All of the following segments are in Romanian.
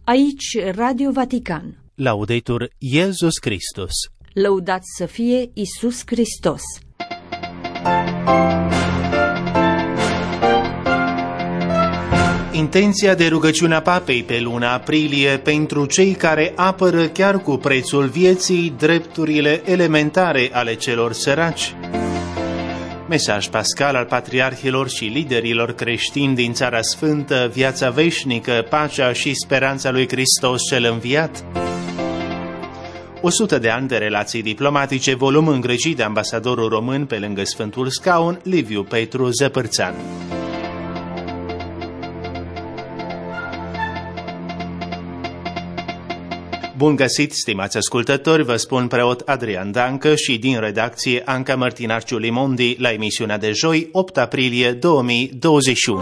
Aici Radio Vatican. Laudetur Iesus Christus. Lăudat să fie Iisus Hristos. Intenția de rugăciune a Papei pe luna aprilie pentru cei care apără chiar cu prețul vieții drepturile elementare ale celor săraci. Mesaj pascal al patriarhilor și liderilor creștini din Țara Sfântă, viața veșnică, pacea și speranța lui Hristos cel înviat. 100 de ani de relații diplomatice, volum îngrijit de ambasadorul român pe lângă Sfântul Scaun, Liviu Petru Zăpârțan. Bun găsit, stimați ascultători, vă spun preot Adrian Dancă și din redacție Anca Mărtinarciu Limondi la emisiunea de joi, 8 aprilie 2021.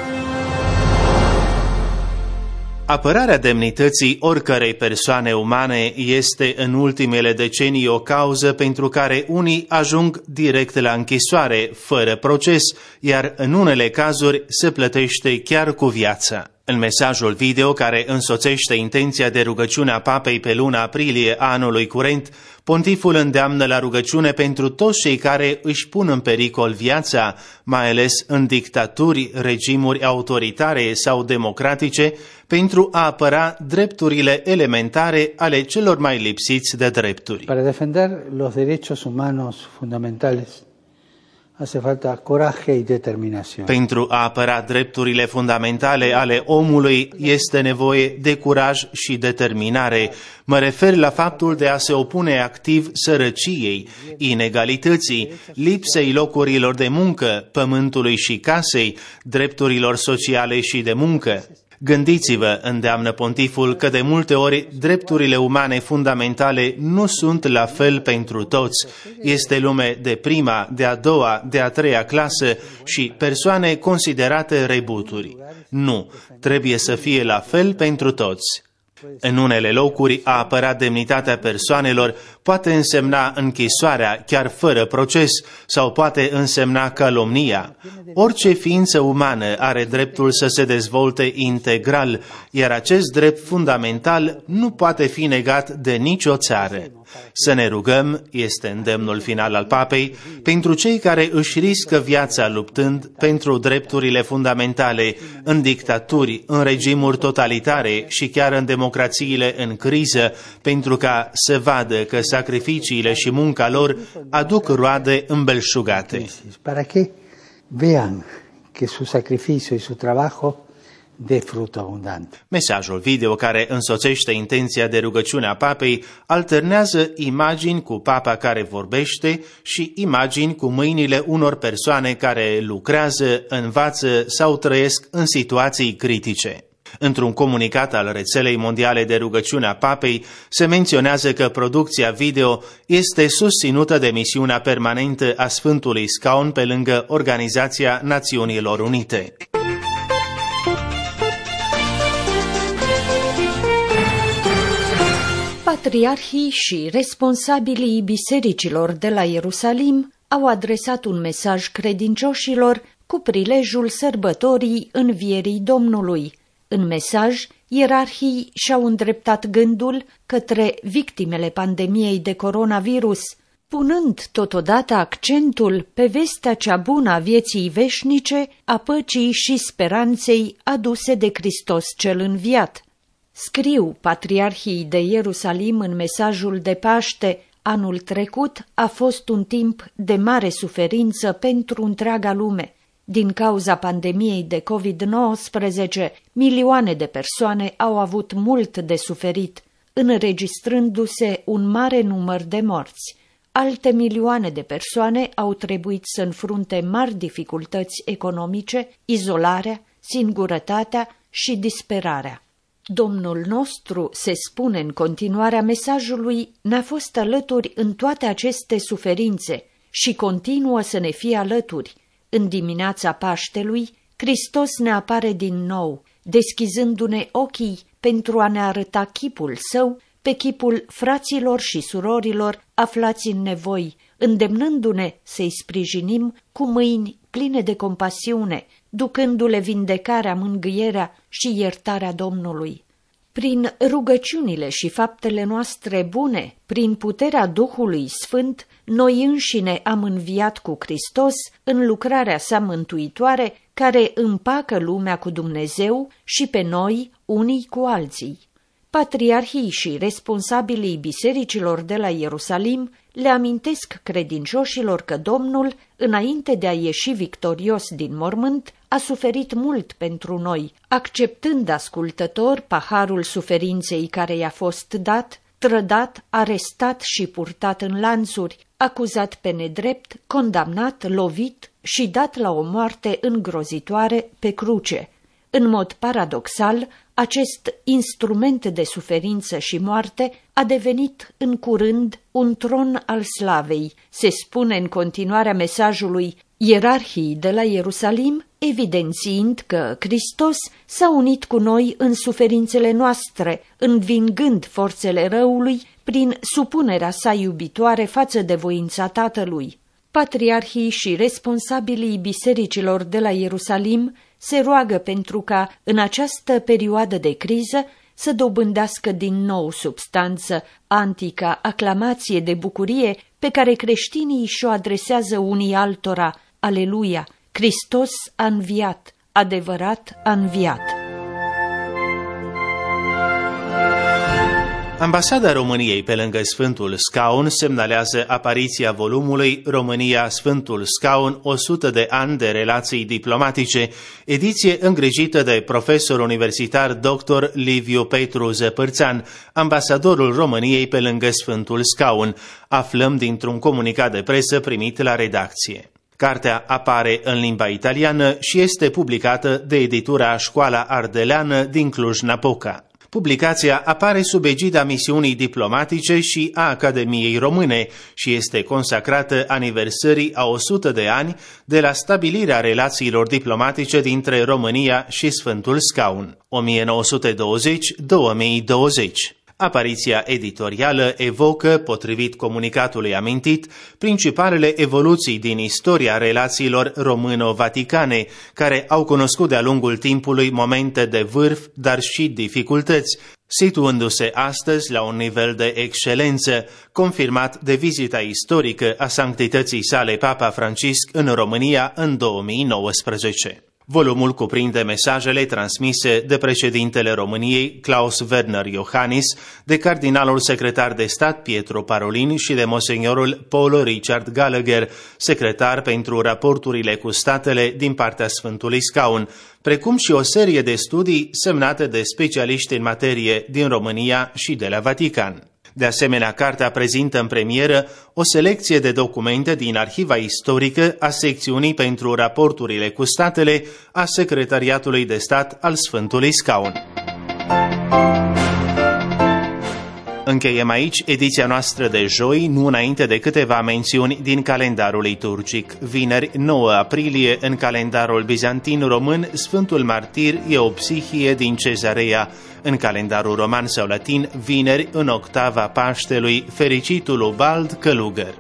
Apărarea demnității oricărei persoane umane este în ultimele decenii o cauză pentru care unii ajung direct la închisoare, fără proces, iar în unele cazuri se plătește chiar cu viața. În mesajul video care însoțește intenția de rugăciune a Papei pe luna aprilie a anului curent, pontiful îndeamnă la rugăciune pentru toți cei care își pun în pericol viața, mai ales în dictaturi, regimuri autoritare sau democratice, pentru a apăra drepturile elementare ale celor mai lipsiți de drepturi. Para defender los derechos humanos fundamentales hace falta coraje y determinación. Pentru a apăra drepturile fundamentale ale omului este nevoie de curaj și determinare. Mă refer la faptul de a se opune activ sărăciei, inegalității, lipsei locurilor de muncă, pământului și casei, drepturilor sociale și de muncă. Gândiți-vă, îndeamnă pontiful, că de multe ori drepturile umane fundamentale nu sunt la fel pentru toți. Este lume de prima, de a doua, de a treia clasă și persoane considerate rebuturi. Nu, trebuie să fie la fel pentru toți. În unele locuri, a apăra demnitatea persoanelor poate însemna închisoarea chiar fără proces sau poate însemna calomnia. Orice ființă umană are dreptul să se dezvolte integral, iar acest drept fundamental nu poate fi negat de nicio țară. Să ne rugăm, este îndemnul final al Papei, pentru cei care își riscă viața luptând pentru drepturile fundamentale în dictaturi, în regimuri totalitare și chiar în democrațiile în criză, pentru ca să vadă că sacrificiile și munca lor aduc roade îmbelșugate. Para que vean que su sacrificio y su trabajo de fruto abundante. Mesajul video care însoțește intenția de rugăciune a Papei alternează imagini cu Papa care vorbește și imagini cu mâinile unor persoane care lucrează, învață sau trăiesc în situații critice. Într-un comunicat al rețelei mondiale de rugăciune a Papei, se menționează că producția video este susținută de misiunea permanentă a Sfântului Scaun pe lângă Organizația Națiunilor Unite. Patriarhii și responsabilii bisericilor de la Ierusalim au adresat un mesaj credincioșilor cu prilejul sărbătorii Învierii Domnului. În mesaj, ierarhii și-au îndreptat gândul către victimele pandemiei de coronavirus, punând totodată accentul pe vestea cea bună a vieții veșnice, a păcii și speranței aduse de Hristos cel înviat. Scriu patriarhii de Ierusalim în mesajul de Paște: anul trecut a fost un timp de mare suferință pentru întreaga lume. Din cauza pandemiei de COVID-19, milioane de persoane au avut mult de suferit, înregistrându-se un mare număr de morți. Alte milioane de persoane au trebuit să înfrunte mari dificultăți economice, izolarea, singurătatea și disperarea. Domnul nostru, se spune în continuarea mesajului, ne-a fost alături în toate aceste suferințe și continuă să ne fie alături. În dimineața Paștelui, Hristos ne apare din nou, deschizându-ne ochii pentru a ne arăta chipul său pe chipul fraților și surorilor aflați în nevoi, îndemnându-ne să-i sprijinim cu mâini pline de compasiune, ducându-le vindecarea, mângâierea și iertarea Domnului. prin rugăciunile și faptele noastre bune, prin puterea Duhului Sfânt, noi înșine am înviat cu Hristos în lucrarea sa mântuitoare, care împacă lumea cu Dumnezeu și pe noi unii cu alții. Patriarhii și responsabilii bisericilor de la Ierusalim le amintesc credincioșilor că Domnul, înainte de a ieși victorios din mormânt, a suferit mult pentru noi, acceptând ascultător paharul suferinței care i-a fost dat, trădat, arestat și purtat în lanțuri, acuzat pe nedrept, condamnat, lovit și dat la o moarte îngrozitoare pe cruce. În mod paradoxal, acest instrument de suferință și moarte a devenit în curând un tron al slavei, se spune în continuarea mesajului ierarhii de la Ierusalim, evidențiind că Hristos s-a unit cu noi în suferințele noastre, învingând forțele răului prin supunerea sa iubitoare față de voința Tatălui. Patriarhii și responsabilii bisericilor de la Ierusalim se roagă pentru ca, în această perioadă de criză, să dobândească din nou substanță antica aclamație de bucurie pe care creștinii și-o adresează unii altora. Aleluia! Hristos a înviat, adevărat a înviat! Ambasada României pe lângă Sfântul Scaun semnalează apariția volumului România Sfântul Scaun, 100 de ani de relații diplomatice, ediție îngrijită de profesor universitar dr. Liviu Petru Zăpârțan, ambasadorul României pe lângă Sfântul Scaun, aflăm dintr-un comunicat de presă primit la redacție. Cartea apare în limba italiană și este publicată de editura Școala Ardeleană din Cluj-Napoca. Publicația apare sub egida misiunii diplomatice și a Academiei Române și este consacrată aniversării a 100 de ani de la stabilirea relațiilor diplomatice dintre România și Sfântul Scaun, 1920-2020. Apariția editorială evocă, potrivit comunicatului amintit, principalele evoluții din istoria relațiilor româno-vaticane, care au cunoscut de-a lungul timpului momente de vârf, dar și dificultăți, situându-se astăzi la un nivel de excelență, confirmat de vizita istorică a sanctității sale Papa Francisc în România în 2019. Volumul cuprinde mesajele transmise de președintele României Klaus Werner Iohannis, de cardinalul secretar de stat Pietro Parolin și de monsignorul Paul Richard Gallagher, secretar pentru raporturile cu statele din partea Sfântului Scaun, precum și o serie de studii semnate de specialiști în materie din România și de la Vatican. De asemenea, cartea prezintă în premieră o selecție de documente din arhiva istorică a secțiunii pentru raporturile cu statele a Secretariatului de Stat al Sfântului Scaun. Încheiem aici ediția noastră de joi, nu înainte de câteva mențiuni din calendarul liturgic. Vineri, 9 aprilie, în calendarul bizantin român, Sfântul Martir Eopsihie din Cezarea. În calendarul roman sau latin, vineri, în octava Paștelui, fericitul Ubald Călugăr.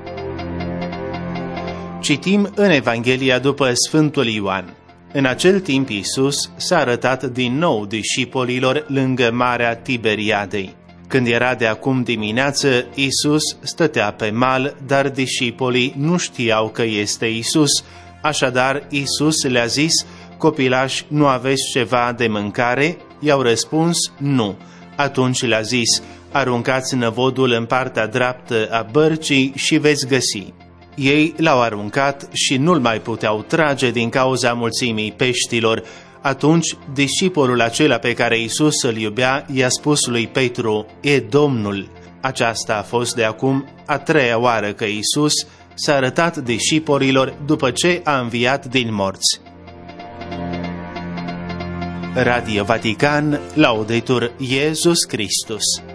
Citim în Evanghelia după Sfântul Ioan. În acel timp Iisus s-a arătat din nou discipolilor lângă Marea Tiberiadei. Când era de acum dimineață, Iisus stătea pe mal, dar discipolii nu știau că este Iisus. Așadar, Iisus le-a zis: copilași, nu aveți ceva de mâncare? I-au răspuns: nu. Atunci le-a zis: aruncați năvodul în partea dreaptă a bărcii și veți găsi. Ei l-au aruncat și nu-l mai puteau trage din cauza mulțimii peștilor. Atunci, discipoliul acela pe care Iisus îl iubea i-a spus lui Petru: e Domnul. Aceasta a fost de acum a treia oară că Iisus s-a arătat discipolilor după ce a înviat din morți. Radio Vatican, Laudetur Iesus Christus.